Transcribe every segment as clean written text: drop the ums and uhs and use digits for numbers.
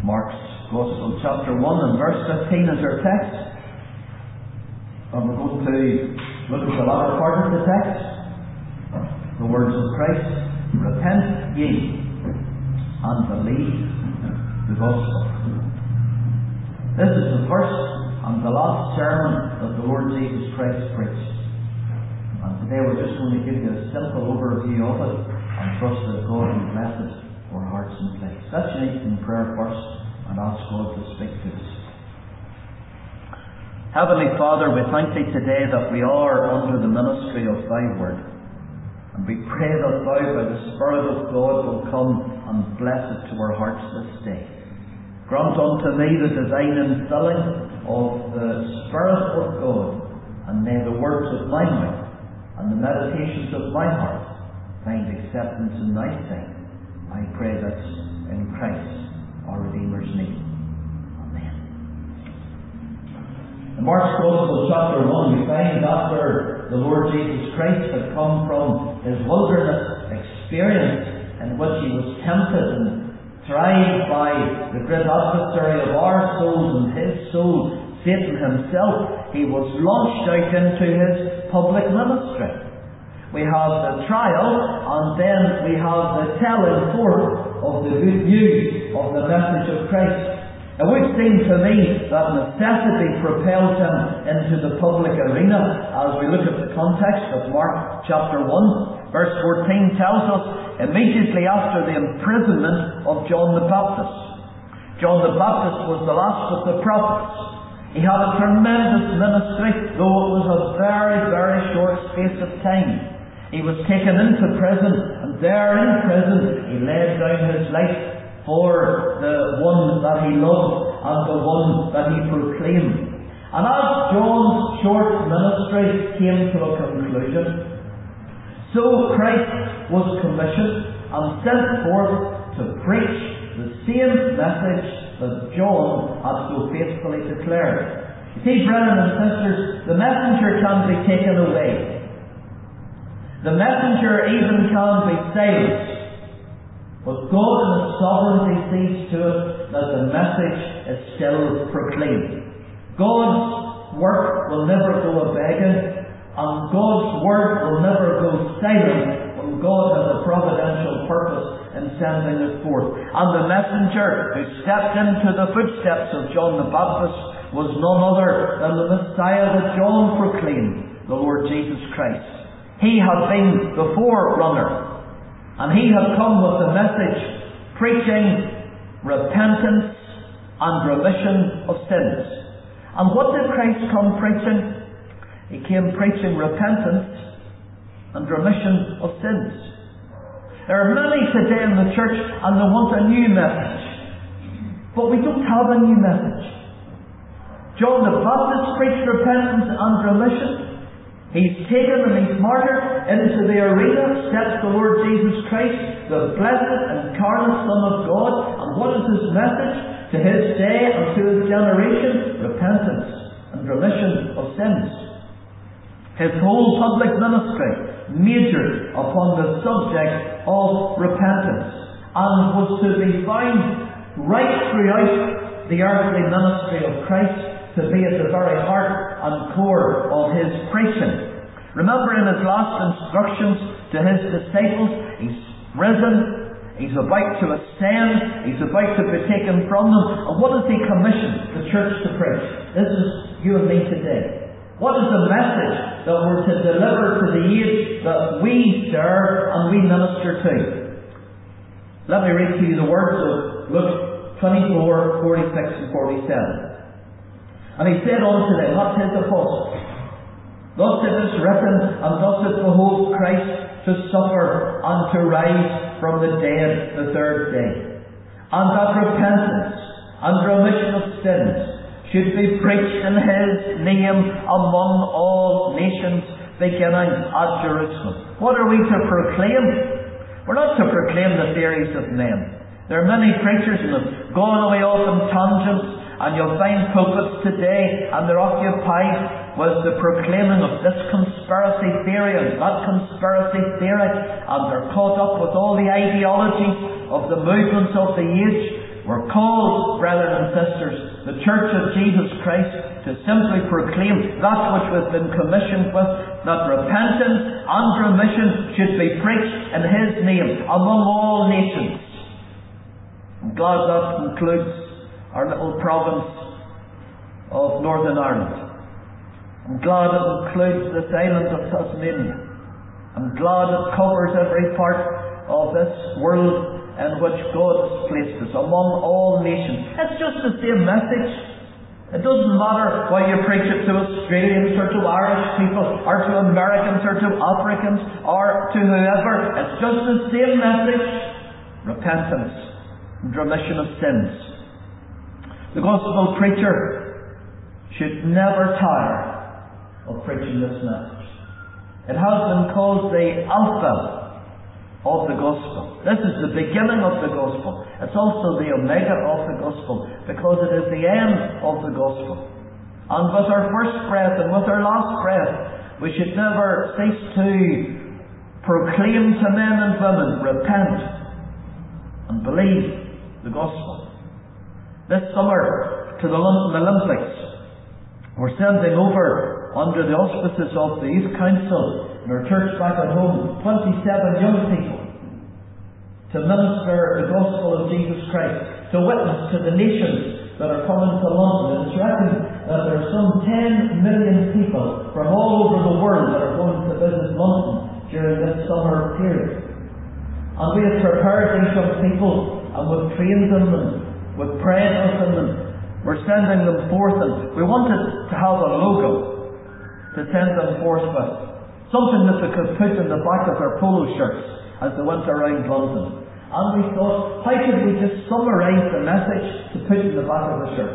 Mark's Gospel, chapter 1 and verse 15 is our text. And we're going to look at the latter part of the text. The words of Christ: "Repent ye and believe the Gospel." This is the first and the last sermon that the Lord Jesus Christ preached. And today we're just going to give you a simple overview of it and trust that God will bless it for hearts and place. Let's unite in prayer first and ask God to speak to us. Heavenly Father, we thank Thee today that we are under the ministry of Thy Word. And we pray that Thou, by the Spirit of God, will come and bless it to our hearts this day. Grant unto me the design and filling of the Spirit of God, and may the words of my mouth and the meditations of my heart find acceptance in Thy sight. I pray that in Christ, our Redeemer's name. Amen. In Mark's Gospel, chapter 1, we find after the Lord Jesus Christ had come from His wilderness experience in which He was tempted and tried by the great adversary of our souls and his soul, Satan himself, He was launched out into His public ministry. We have the trial, and then we have the telling forth of the good news of the message of Christ. It would seem to me that necessity propelled Him into the public arena as we look at the context of Mark chapter 1. Verse 14 tells us, immediately after the imprisonment of John the Baptist. John the Baptist was the last of the prophets. He had a tremendous ministry, though it was a very, very short space of time. He was taken into prison, and there in prison he laid down his life for the one that he loved and the one that he proclaimed. And as John's short ministry came to a conclusion, so Christ was commissioned and sent forth to preach the same message that John had so faithfully declared. You see, brethren and sisters, the messenger can be taken away. The messenger even can be silenced. But God in His sovereignty sees to it that the message is still proclaimed. God's work will never go a-begging, and God's word will never go silent when God has a providential purpose in sending it forth. And the messenger who stepped into the footsteps of John the Baptist was none other than the Messiah that John proclaimed, the Lord Jesus Christ. He had been the forerunner, and He had come with the message preaching repentance and remission of sins. And what did Christ come preaching? He came preaching repentance and remission of sins. There are many today in the church and they want a new message. But we don't have a new message. John the Baptist preached repentance and remission. He's taken and he's martyred into the arena, steps the Lord Jesus Christ, the blessed incarnate Son of God. And what is His message to His day and to His generation? Repentance and remission of sins. His whole public ministry majored upon the subject of repentance and was to be found right throughout the earthly ministry of Christ, to be at the very heart and core of His preaching. Remember, in His last instructions to His disciples, He's risen, He's about to ascend, He's about to be taken from them, and what does He commission the church to preach? This is you and me today. What is the message that we're to deliver to the age that we serve and we minister to? Let me read to you the words of Luke 24, 46 and 47. And He said unto them, that's His apostles, thus it is written, and thus it behoved Christ to suffer and to rise from the dead the third day, and that repentance and remission of sins should be preached in His name among all nations, beginning at Jerusalem. What are we to proclaim? We're not to proclaim the theories of men. There are many preachers who have gone away off on tangents, and you'll find pulpits today, and they're occupied with the proclaiming of this conspiracy theory and that conspiracy theory, and they're caught up with all the ideologies of the movements of the age. We're called, brethren and sisters, the Church of Jesus Christ, to simply proclaim that which we've been commissioned with, that repentance and remission should be preached in His name among all nations. I'm glad that includes our little province of Northern Ireland. I'm glad it includes this island of Tasmania. I'm glad it covers every part of this world in which God has placed us, among all nations. It's just the same message. It doesn't matter whether you preach it to Australians or to Irish people or to Americans or to Africans or to whoever. It's just the same message. Repentance and remission of sins. The gospel preacher should never tire of preaching this message. It has been called the Alpha of the gospel. This is the beginning of the gospel. It's also the omega of the gospel, because it is the end of the gospel. And with our first breath and with our last breath, we should never cease to proclaim to men and women, repent and believe the gospel. This summer, to the London Olympics, we're sending over, under the auspices of the Youth Council in our church back at home, 27 young people to minister the gospel of Jesus Christ, to witness to the nations that are coming to London. And it's reckoned that there are some 10 million people from all over the world that are going to visit London during this summer period. And we have prepared these young people, and we've trained them, and we've prayed with them, and we're sending them forth, and we wanted to have a logo to send them forth with. Something that they could put in the back of their polo shirts as they went around London. And we thought, how could we just summarise the message to put in the back of the shirt?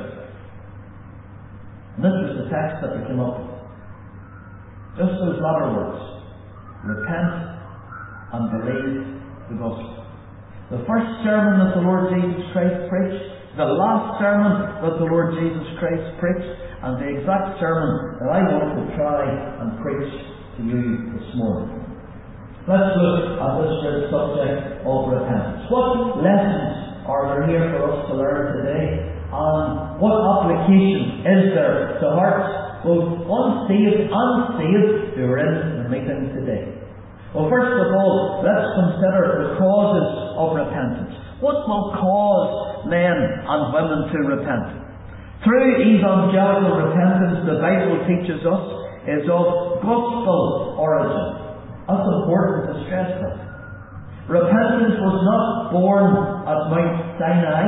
And this was the text that we came up with. Just those latter words. Repent and believe the gospel. The first sermon that the Lord Jesus Christ preached, the last sermon that the Lord Jesus Christ preached, and the exact sermon that I want to try and preach to you this morning. Let's look at this great subject of repentance. What lessons are there here for us to learn today? And what application is there to hearts, both unsaved and saved, who are in the meeting today? Well, first of all, let's consider the causes of repentance. What will cause men and women to repent? Through evangelical repentance, the Bible teaches us, is of gospel origin. That's important to stress that. Repentance was not born at Mount Sinai.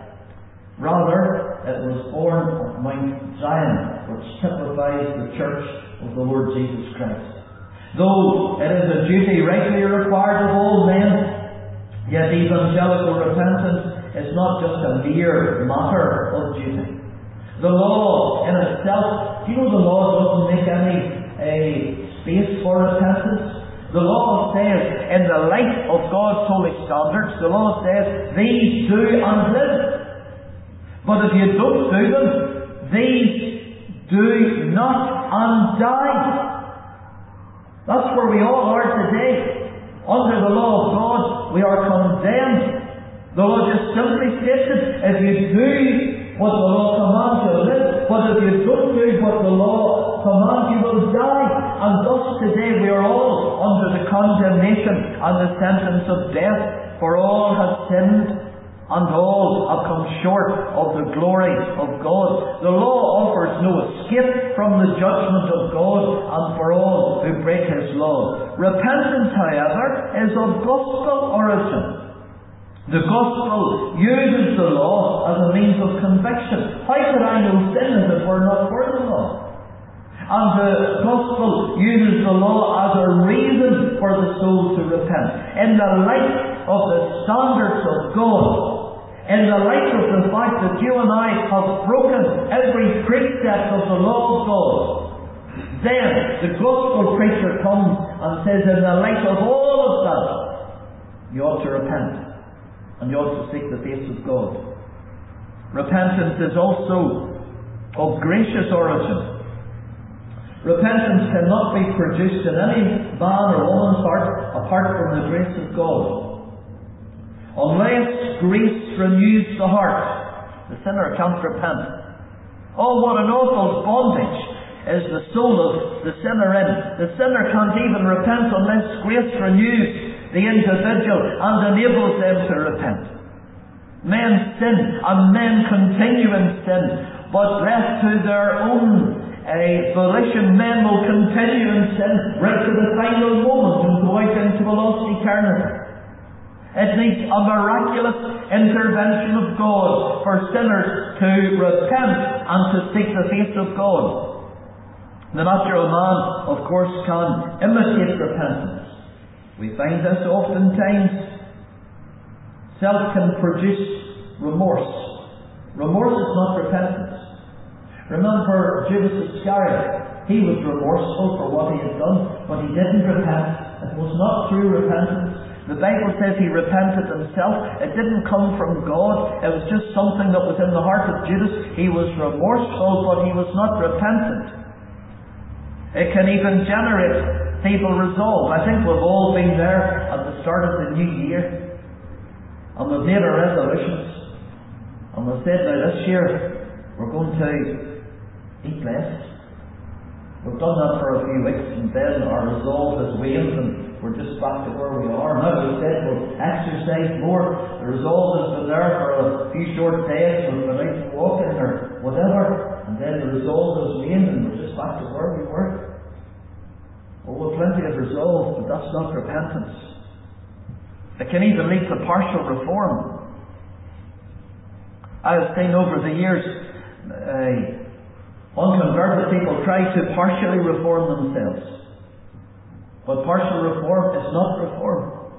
Rather, it was born at Mount Zion, which typifies the church of the Lord Jesus Christ. Though it is a duty rightly required of all men, yet evangelical repentance is not just a mere matter of duty. The law in itself, do you know the law doesn't make any space for repentance? The law says, in the light of God's holy standards, the law says, these do and live. But if you don't do them, these do not and die. That's where we all are today. Under the law of God, we are condemned. The law just simply states it. If you do what the law commands, you will live. But if you don't do what the law commands, you will die. And thus today we are all under the condemnation and the sentence of death. For all have sinned, and all have come short of the glory of God. The law offers no escape from the judgment of God, and for all who break His law. Repentance, however, is of gospel origin. The gospel uses the law as a means of conviction. How could I know sin if it were not for the law? And the gospel uses the law as a reason for the soul to repent. In the light of the standards of God, in the light of the fact that you and I have broken every precept of the law of God, then the gospel preacher comes and says, in the light of all of that, you ought to repent. And you ought to seek the face of God. Repentance is also of gracious origin. Repentance cannot be produced in any man or woman's heart apart from the grace of God. Unless grace renews the heart, the sinner can't repent. Oh, what an awful bondage is the soul of the sinner in. The sinner can't even repent unless grace renews the individual and enables them to repent. Men sin, and men continue in sin, but left to their own volition, men will continue in sin right to the final moment and go out into a lost eternity. It needs a miraculous intervention of God for sinners to repent and to seek the face of God. The natural man, of course, can imitate repentance. We find this oftentimes. Self can produce remorse. Remorse is not repentance. Remember Judas Iscariot. He was remorseful for what he had done, but he didn't repent. It was not through repentance. The Bible says he repented himself. It didn't come from God. It was just something that was in the heart of Judas. He was remorseful, but he was not repentant. It can even generate feeble resolve. I think we've all been there at the start of the new year. And we've made our resolutions. And we've said, now this year, we're going to eat less. We've done that for a few weeks, and then our resolve has waned, and we're just back to where we are. Now we've said we'll exercise more. The resolve has been there for a few short days, we've been out walking or whatever, and then the resolve has waned, and we're just back to where we were. Oh, we've plenty of resolve, but that's not repentance. It can even lead to partial reform. I have seen over the years unconverted people try to partially reform themselves. But partial reform is not reform.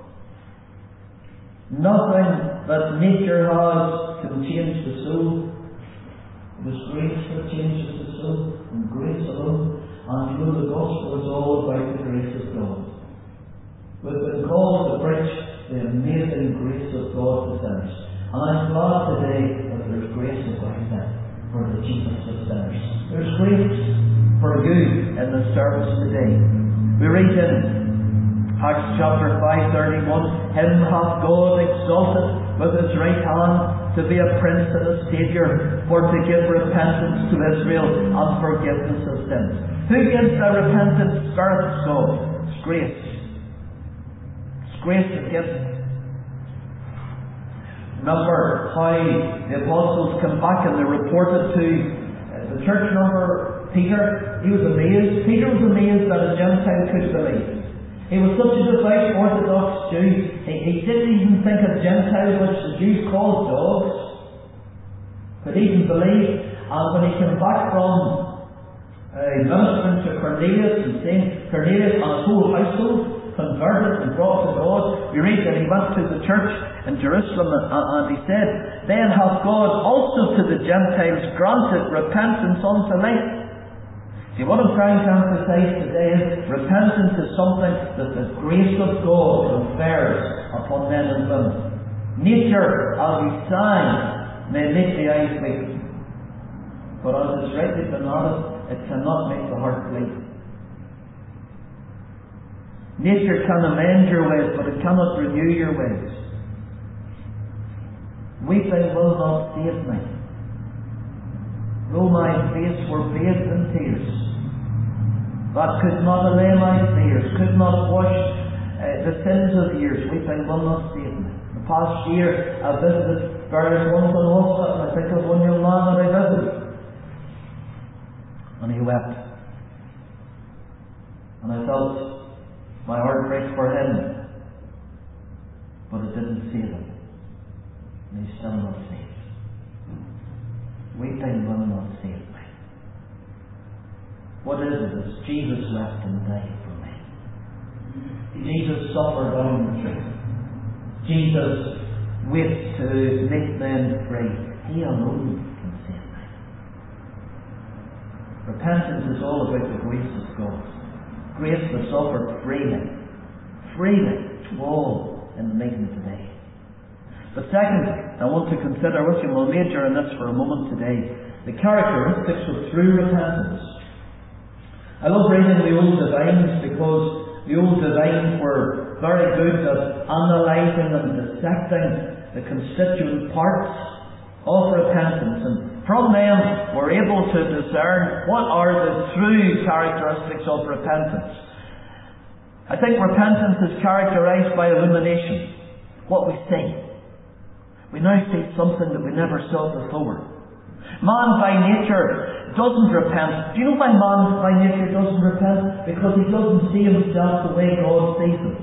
Nothing that nature has can change the soul. It is grace that changes the soul, and grace alone. And you know the gospel is all about the grace of God. We've been called to preach the amazing grace of God to sinners. And I'm glad today that there's grace about that for the chiefest of sinners. There's grace for you in the service today. We read in Acts chapter 5:31, Him hath God exalted with His right hand to be a Prince and a Saviour, for to give repentance to Israel and forgiveness of sins. Who gives a repentant spirit? God. It's grace. It's grace that gives it. Remember how the apostles come back and they reported to the church member Peter. He was amazed. Peter was amazed that a Gentile could believe. He was such a devout Orthodox Jew. He didn't even think a Gentile, which the Jews called dogs, could even believe. And when he came back from ministering to Cornelius and saying Cornelius and his whole household converted and brought to God, we read that he went to the church in Jerusalem and he said, Then hath God also to the Gentiles granted repentance unto life. See, what I'm trying to emphasize today is repentance is something that the grace of God confers upon men and women. Nature, as we sang, may make the eyes weak, but as it's rightly been added, it cannot make the heart bleed. Nature can amend your ways, but it cannot renew your ways. Weeping will not save me, though my face were bathed in tears. That could not allay my fears, could not wash the sins of years. Weeping will not save me. The past year I visited various ones in hospital, and I think of one young man that I visited. And he wept. And I felt my heart break for him. But it didn't save him. And he's still not saved. Weeping will not save me. What is it? It's Jesus wept and died for me. Jesus suffered on the tree. Jesus waits to make men free. He alone can save me. Repentance is all about the grace of God. Grace that's offered freely. Freely to all in the meeting today. But second, I want to consider with you, we'll major in this for a moment today, the characteristics of true repentance. I love reading the old divines because the old divines were were very good at analysing and dissecting the constituent parts of repentance, and from them we're able to discern what are the true characteristics of repentance. I think repentance is characterised by illumination. What we see. We now see something that we never saw before. Man by nature doesn't repent. Do you know why man by nature doesn't repent? Because he doesn't see himself the way God sees him.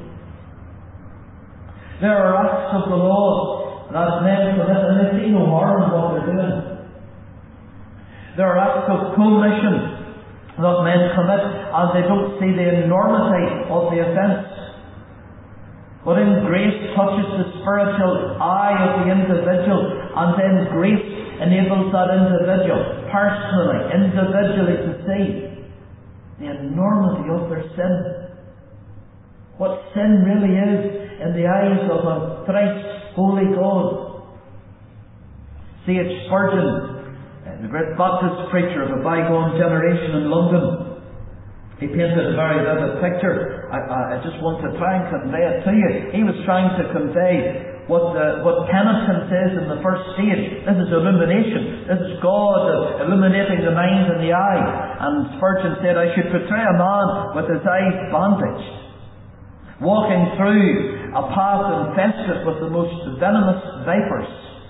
There are acts of the law that men commit and they see no harm in what they're doing. There are acts of commission that men commit and they don't see the enormity of the offence. But in grace touches the spiritual eye of the individual, and then grace enables that individual personally, individually to see the enormity of their sin. What sin really is in the eyes of a thrice holy God. C.H. Spurgeon, the great Baptist preacher of a bygone generation in London, he painted a very vivid picture. I just want to try and convey it to you. He was trying to convey what Tennyson says in the first stage. This is illumination. This is God illuminating the mind and the eye. And Spurgeon said, I should portray a man with his eyes bandaged, walking through a path infested with the most venomous vipers.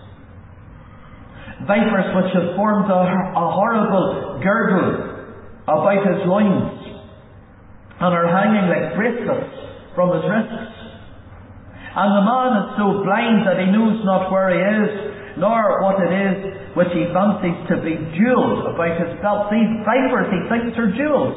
Vipers which have formed a horrible girdle about his loins and are hanging like bracelets from his wrists. And the man is so blind that he knows not where he is, nor what it is which he fancies to be jewels about his belt. These vipers he thinks are jewels.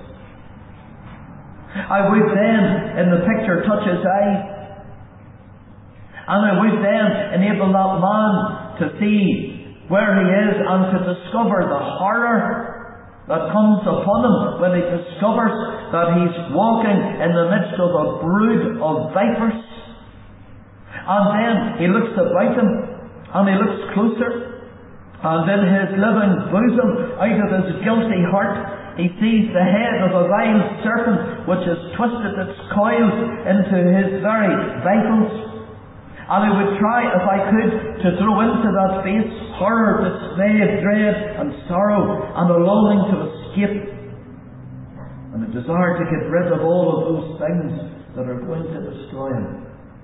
I would then, in the picture, touch his eye, and I would then enable that man to see where he is and to discover the horror that comes upon him when he discovers that he's walking in the midst of a brood of vipers. And then he looks about him and he looks closer, and in his living bosom, out of his guilty heart, he sees the head of a vile serpent which has twisted its coils into his very vitals. And I would try, if I could, to throw into that face horror, dismay, dread and sorrow, and a longing to escape, and a desire to get rid of all of those things that are going to destroy him.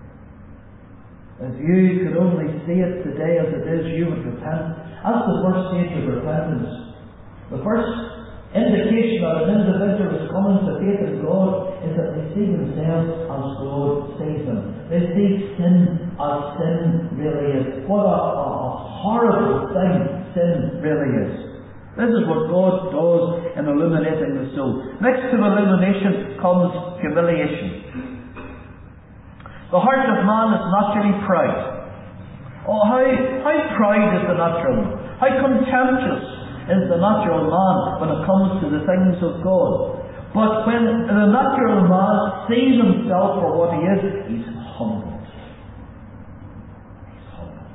If you could only see it today as it is, you would repent. That's the first stage of repentance. The first indication that an individual is coming to faith in God is that they see themselves as God sees them. They see sin as sin really is. What a horrible thing sin really is. This is what God does in illuminating the soul. Next to illumination comes humiliation. The heart of man is naturally proud. Oh, how proud is the natural man. How contemptuous is the natural man when it comes to the things of God. But when the natural man sees himself for what he is, he's humbled. He's humbled.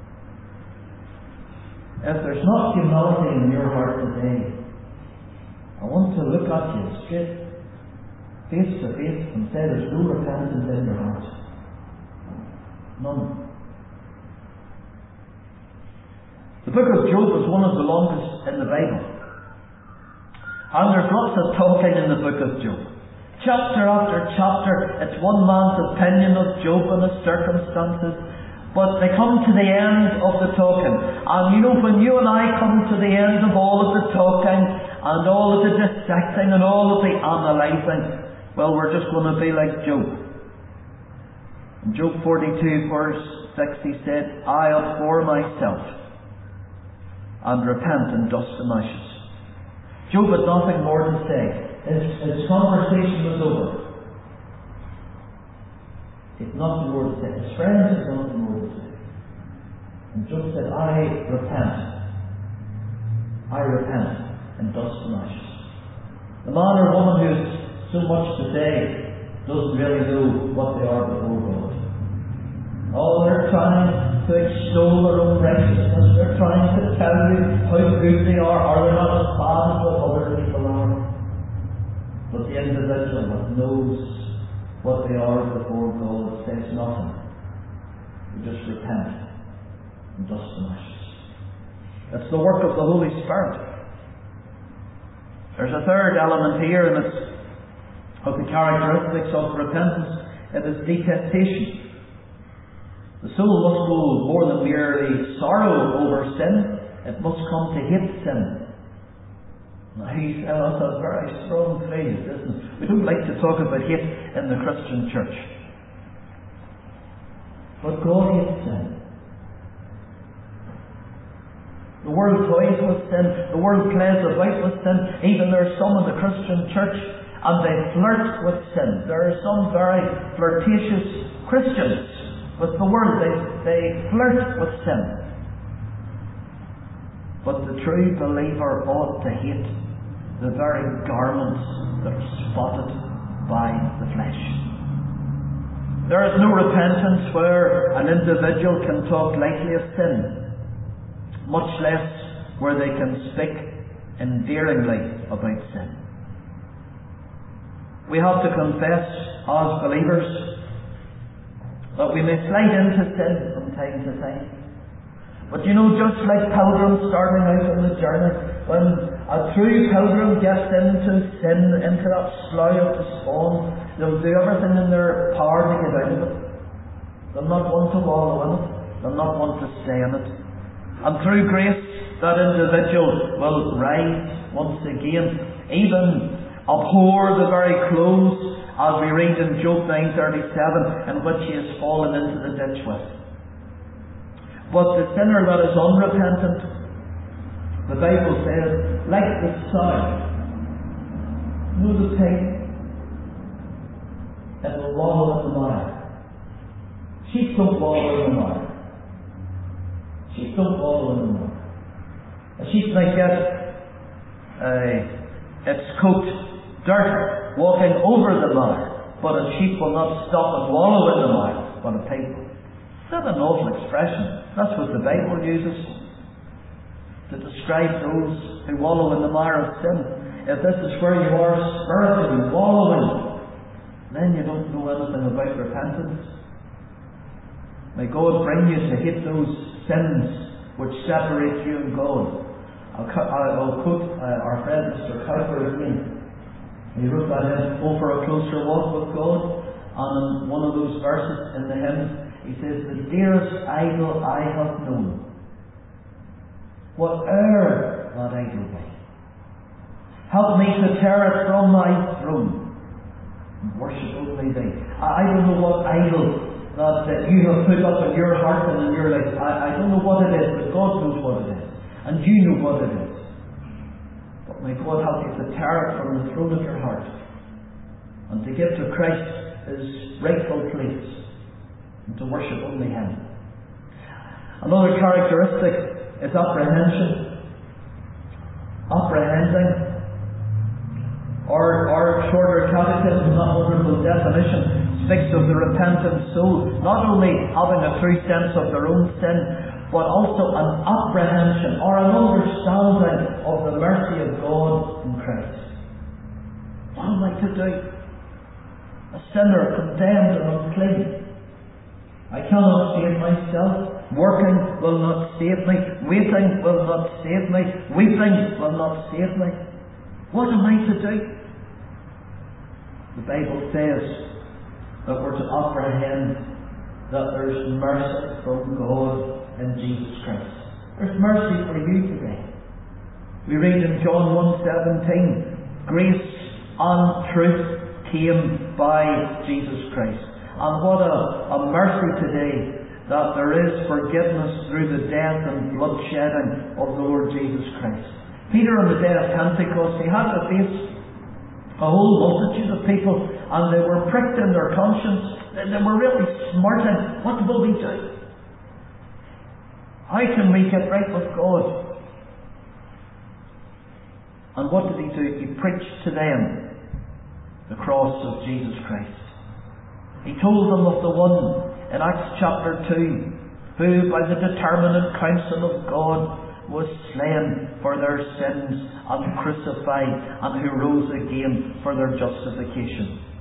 If there's not humility in your heart today, I want to look at you straight, face to face, and say there's no repentance in your heart. None. The book of Job is one of the longest in the Bible. And there's lots of talking in the book of Job. Chapter after chapter, it's one man's opinion of Job and his circumstances. But they come to the end of the talking. And you know, when you and I come to the end of all of the talking, and all of the dissecting, and all of the analysing, well, we're just going to be like Job. In Job 42 verse 6 he said, I abhor myself and repent in dust and ashes. Job had nothing more to say. His conversation was over. He had nothing more to say. His friends had nothing more to say. And Job said, I repent in dust and ashes. The man or woman who has so much to say doesn't really know what they are before God. Oh, they're trying to extol their own righteousness. They're trying to tell you how good they are, or they're not as bad as what other people are. But the individual that knows what they are before God says nothing. We just repent in dust and ashes. It's the work of the Holy Spirit. There's a third element here, and it's of the characteristics of repentance. It is detestation. The soul must go more than merely sorrow over sin. It must come to hate sin. Now, that's a very strong phrase, isn't it? We don't like to talk about hate in the Christian church. But God hates sin. The world toys with sin. The world plays about with sin. Even there are some in the Christian church, and they flirt with sin. There are some very flirtatious Christians with the world. They flirt with sin. But the true believer ought to hate the very garments that are spotted by the flesh. There is no repentance where an individual can talk lightly of sin, much less where they can speak endearingly about sin. We have to confess as believers that we may slide into sin from time to time. But you know, just like pilgrims starting out on the journey, when a true pilgrim gets into sin, into that slough of despair, they'll do everything in their power to get out of it. They'll not want to wallow in it. They'll not want to stay in it. And through grace, that individual will rise once again, even abhor the very clothes, as we read in Job 9:37, in which he has fallen into the ditch with. But the sinner that is unrepentant, the Bible says, like the sow, you know the pig, it will wallow in the mire. Sheep don't wallow in the mire. Sheep don't wallow in the mire. A sheep might get its coat dirt walking over the mire, but a sheep will not stop and wallow in the mire, but a pig will. That's an awful expression. That's what the Bible uses to describe those who wallow in the mire of sin. If this is where you are spiritually wallowing, then you don't know anything about repentance. May God bring you to hate those sins which separate you and God. I'll quote our friend Mr. Cowper again. He wrote that hymn, "Oh, for a closer walk with God," and in one of those verses in the hymn, he says, "The dearest idol I have known, whate'er that idol be, help me to tear it from my throne and worship only Thee." I don't know what idol that you have put up in your heart and in your life. I don't know what it is, but God knows what it is, and you know what it is. But may God help you to tear it from the throne of your heart and to give to Christ His rightful place, and to worship only Him. Another characteristic is apprehension. Apprehending. Our shorter catechism, that wonderful definition, speaks of the repentant soul not only having a true sense of their own sin, but also an apprehension or an understanding of the mercy of God in Christ. What am I to do? A sinner condemned and unclean. I cannot save myself. Working will not save me. Waiting will not save me. Weeping will not save me. What am I to do? The Bible says that we're to apprehend that there's mercy from God in Jesus Christ. There's mercy for you today. We read in John 1:17, grace and truth came by Jesus Christ. And what a mercy today that there is forgiveness through the death and blood shedding of the Lord Jesus Christ. Peter on the day of Pentecost, he had to face a whole multitude of people, and they were pricked in their conscience. They were really smarting. What will we do? How can we get right with God? And what did he do? He preached to them the cross of Jesus Christ. He told them of the one in Acts chapter 2 who by the determinate counsel of God was slain for their sins and crucified, and who rose again for their justification.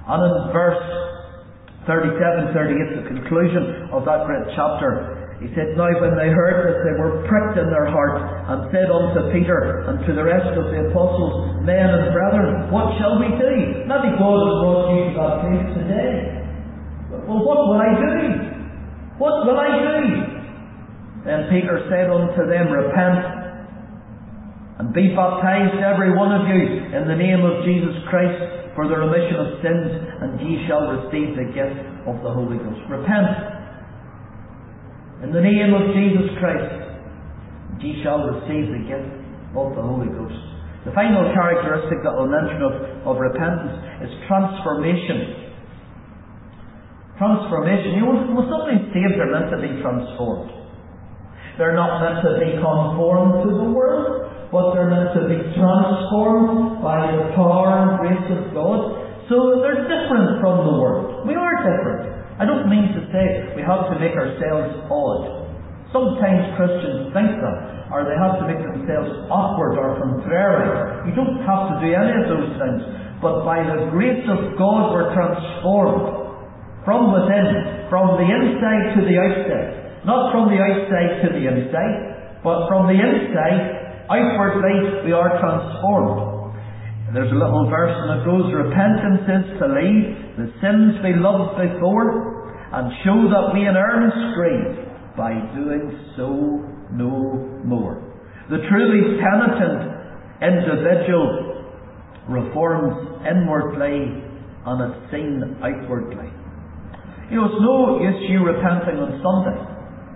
And in verse 37, 38, the conclusion of that great chapter, he said, "Now when they heard this, they were pricked in their heart, and said unto Peter and to the rest of the apostles, Men and brethren, what shall we do?" Maybe God has brought you to that place today. Well, what will I do? What will I do? Then Peter said unto them, Repent, and be baptized every one of you in the name of Jesus Christ for the remission of sins, and ye shall receive the gift of the Holy Ghost. Repent in the name of Jesus Christ, and ye shall receive the gift of the Holy Ghost. The final characteristic that I'll mention of repentance is transformation. Transformation. You know, when somebody's saved, they're meant to be transformed. They're not meant to be conformed to the world, but they're meant to be transformed by the power and grace of God. So they're different from the world. We are different. I don't mean to say we have to make ourselves odd. Sometimes Christians think that, or they have to make themselves awkward or contrary. You don't have to do any of those things. But by the grace of God we're transformed from within, from the inside to the outside. Not from the outside to the inside, but from the inside, outwardly, we are transformed. There's a little verse and it goes, Repentance is to leave the sins we loved before, and show that we in earnest strive by doing so no more. The truly penitent individual reforms inwardly and is seen outwardly. You know, it's no use you repenting on Sunday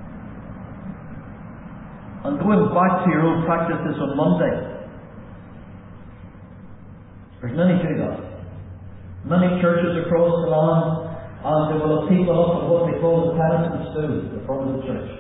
and going back to your old practices on Monday. There's many do that. Many churches across the land, and they will have people up at what they call the penitence stool, the front of the church.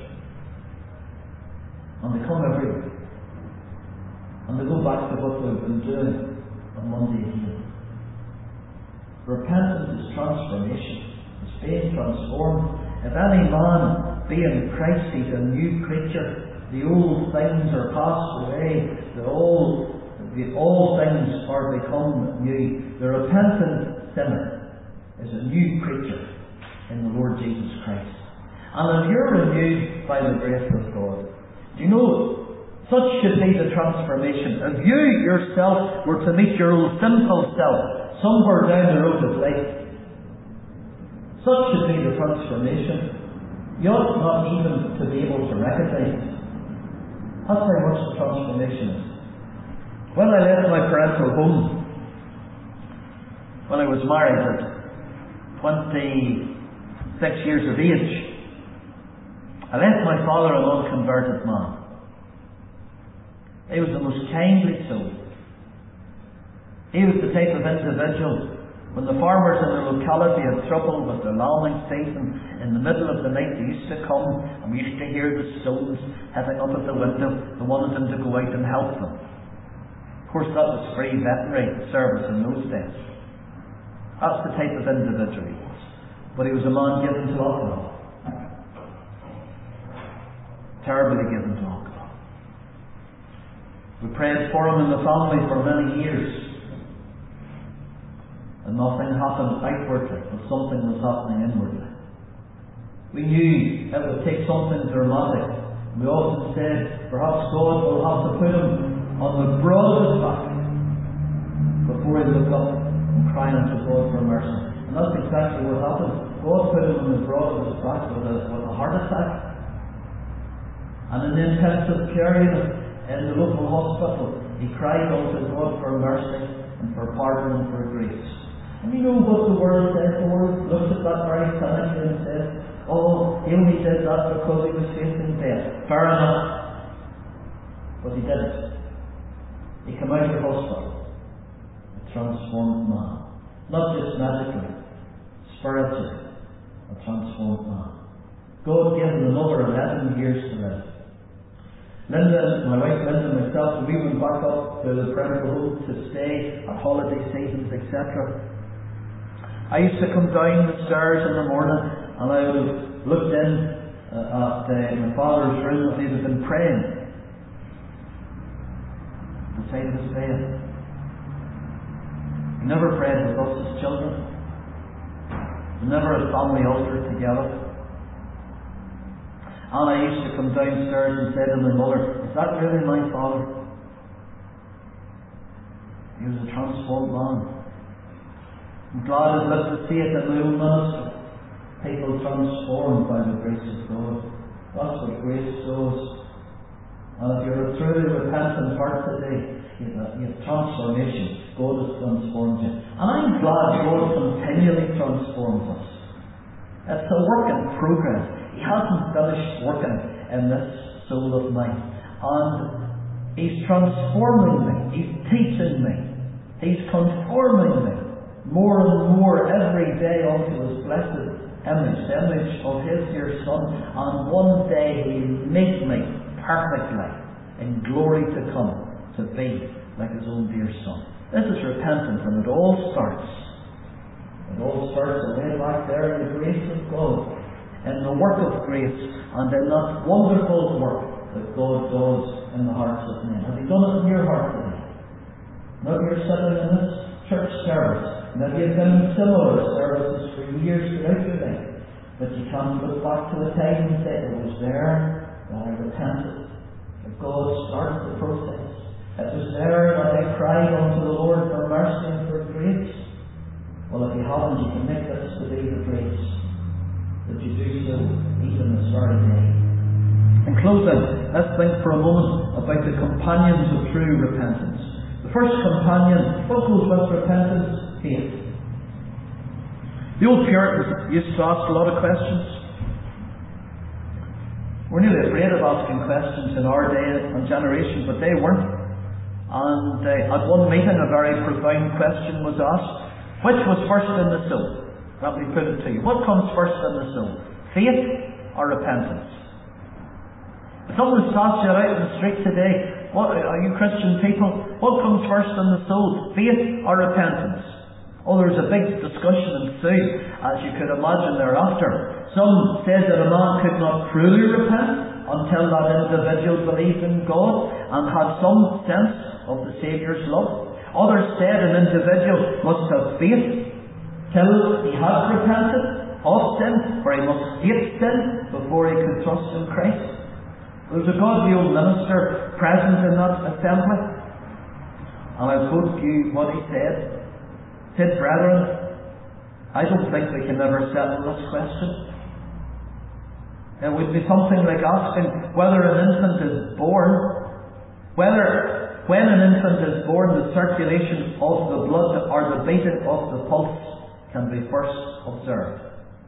And they come every week. And they go back to what they've been doing on Monday again. Repentance is transformation. It's being transformed. If any man be in Christ, he's a new creature. The old things are passed away. All things are become new. The repentant sinner is a new creature in the Lord Jesus Christ. And if you're renewed by the grace of God, do you know, such should be the transformation. If you yourself were to meet your old sinful self somewhere down the road of life, such should be the transformation. You ought not even to be able to recognize it. That's how much the transformation is. When I left my parental home, when I was married at 26 years of age, I left my father an unconverted man. He was the most kindly soul. He was the type of individual, when the farmers in the locality had trouble with their lambing season, in the middle of the night they used to come, and we used to hear the stones hitting up at the window. They wanted him to go out and help them. Of course, that was free veterinary service in those days. That's the type of individual he was. But he was a man given to alcohol. Terribly given to alcohol. We prayed for him in the family for many years. And nothing happened outwardly, but something was happening inwardly. We knew it would take something dramatic. We often said, perhaps God will have to put him on the broadest back before he looked up and cried unto God for mercy. And that's exactly what happened. God put him on the broadest back with a heart attack. And in the intensive care unit in the local hospital, he cried unto God for mercy and for pardon and for grace. And you know what the world said? The world looked at that very cynically and said, oh, he only did that because he was facing death. Fair enough. But he didn't. He came out of the hospital a transformed man. Not just medically, spiritually, a transformed man. God gave him another 11 years to live. Linda, my wife Linda and myself, we went back up to the parental home to stay at holiday seasons, etc. I used to come down the stairs in the morning and I would have looked in at my father's room as he would have been praying at the side of his bed. He never prayed with us as children. Never a family altar together. And I used to come downstairs and say to my mother, "Is that really my father?" He was a transformed man. I'm glad I've lived to see it in my own ministry. People transformed by the grace of God. That's what grace does. And if you're a truly repentant heart today, you have transformation. God has transformed you. And I'm glad God continually transforms us. It's a work in progress. He hasn't finished working in this soul of mine. And He's transforming me. He's teaching me. He's conforming me more and more every day unto His blessed image, the image of His dear Son. And one day He'll make me perfectly in glory to come to be like His own dear Son. This is repentance, and it all starts way back there in the grace of God, in the work of grace, and in that wonderful work that God does in the hearts of men. Have you done it in your heart today? Maybe you're sitting in this church service, maybe you've been in similar services for years throughout your life, but you can't look back to a time and say, "It was there that I repented, that God started the process. It was there that I cried unto the Lord for mercy and for grace." Well, if you haven't, you can make this to be the grace that you do so even this very day. In closing, let's think for a moment about the companions of true repentance. The first companion, what goes with repentance? Faith. The old Puritans used to ask a lot of questions. We're nearly afraid of asking questions in our day and generation, but they weren't. And at one meeting a very profound question was asked: which was first in the soul? Let me put it to you. What comes first in the soul? Faith or repentance? If someone stops you out in the street today, what are you Christian people? What comes first in the soul? Faith or repentance? Oh, there was a big discussion ensued, as you could imagine thereafter. Some said that a man could not truly repent until that individual believed in God and had some sense of the Saviour's love. Others said an individual must have faith till he has repented of sin, for he must hate sin before he could trust in Christ. There was a godly old minister present in that assembly, and I'll quote you what he said. He said, "Brethren, I don't think we can ever settle this question. It would be something like asking whether an infant is born, when an infant is born, the circulation of the blood or the beating of the pulse can be first observed."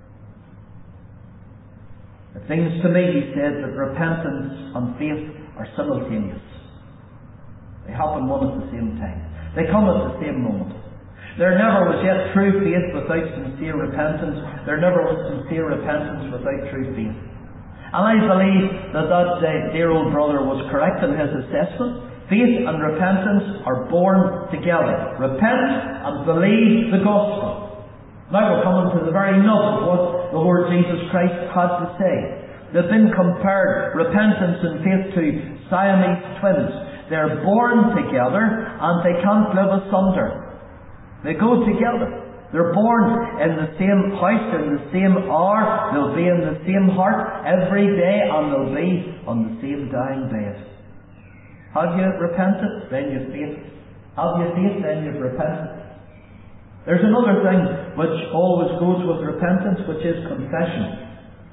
It seems to me, he said, that repentance and faith are simultaneous. They happen one at the same time. They come at the same moment. There never was yet true faith without sincere repentance. There never was sincere repentance without true faith. And I believe that dear old brother was correct in his assessment. Faith and repentance are born together. Repent and believe the gospel. Now we're coming to the very nub of what the Lord Jesus Christ had to say. They've been compared, repentance and faith, to Siamese twins. They're born together and they can't live asunder. They go together. They're born in the same house, in the same hour. They'll be in the same heart every day, and they'll be on the same dying bed. Have you repented? Then you've faith. Have you faith? Then you've repented. There's another thing which always goes with repentance, which is confession.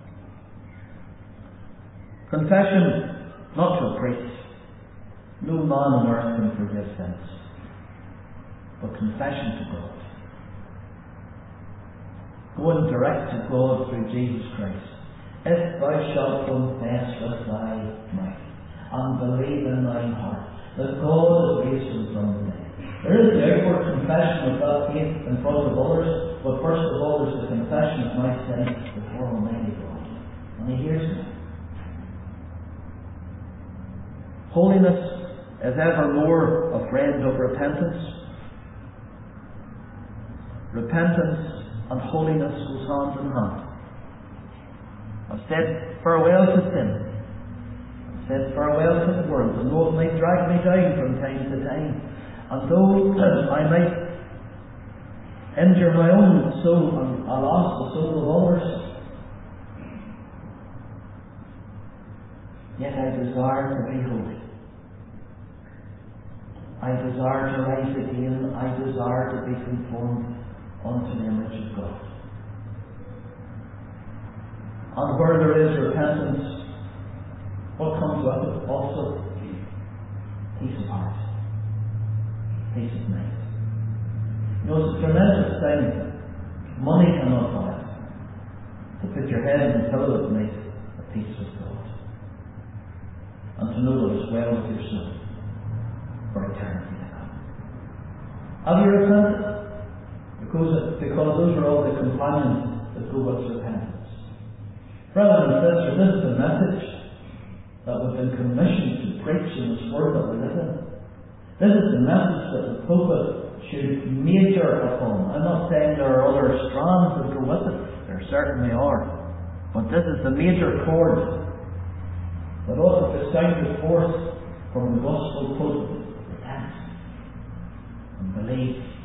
Confession, not to a priest. No man on earth can forgive sins. But confession to God. Going direct to God through Jesus Christ. If thou shalt confess with thy mouth and believe in thine heart that God is raised him from the dead. There is the outward confession of that faith in front of others, but first of all there's the confession of my sins before Almighty God. And He hears me. Holiness is evermore a friend of repentance. Repentance and holiness goes hand in hand. I've said farewell to sin. I've said farewell to the world. And though it might drag me down from time to time, and though I might injure my own soul and I lost the soul of others. Yet I desire to be holy. I desire to rise again. I desire to be conformed unto the image of God. And where there is repentance, what comes with it? Also, peace of heart, peace of mind. You know, it's a tremendous thing. Money cannot buy it. To put your head in the pillow at night, a peace with God. And to know that it's well with your soul for eternity to come. Have you repented? Because those are all the companions that go with repentance. Brothers and sisters, this is the message that we've been commissioned to preach in this world that we live in. This is the message that the pulpit should major upon. I'm not saying there are other strands that go with it. There certainly are. But this is the major chord that ought to distinguish forth from the gospel pulpit. Repent and believe